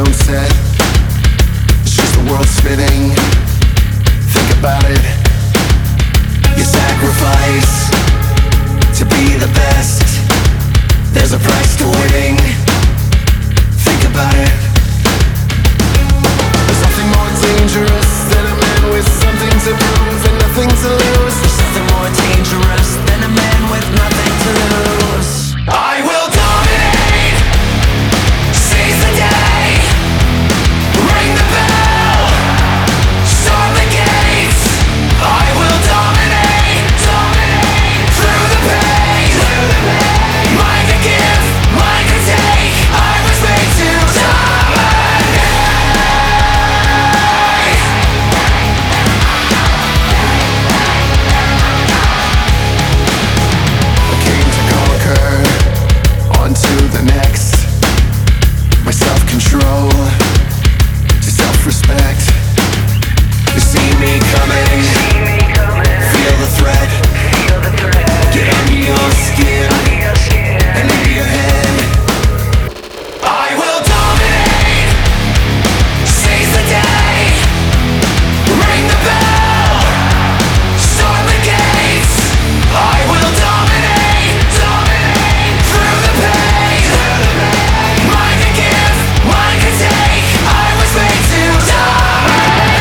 tone set. It's just the world spinning. Think about it. You sacrifice to be the best. There's a price to winning. Think about it. There's nothing more dangerous than a man with something to prove and nothing to lose. There's nothing more dangerous than a man with nothing to lose. I will dominate. Seize the day. Ring the bell. Storm the gates. I will dominate. Dominate. Through the pain. Through the pain. Mine to give. Mine to take. I was made to dominate. I came to conquer. On to the next. My self-control to self-respect. You see me coming. Feel the threat. Get under your skin and into your head. I will dominate. Seize the day. Ring the bell. Storm the gates. I will dominate. Dominate. Through the pain. Mine to give. Mine to take. I was made to dominate.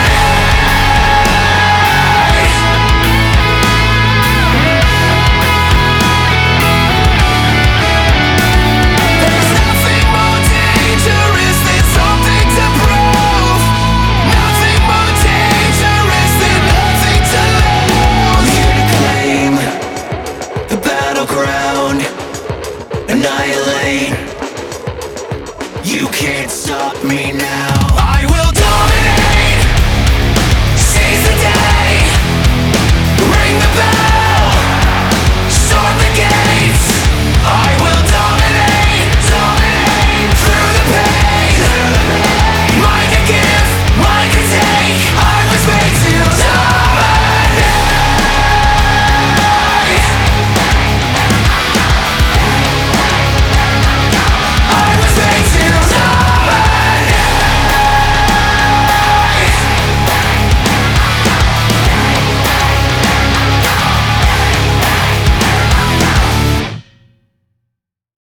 There's nothing more dangerous than something to prove. Nothing more dangerous than nothing to lose. Here to claim the battleground. Annihilate. You can't stop me now. I will dominate. Seize the day. Ring the bell.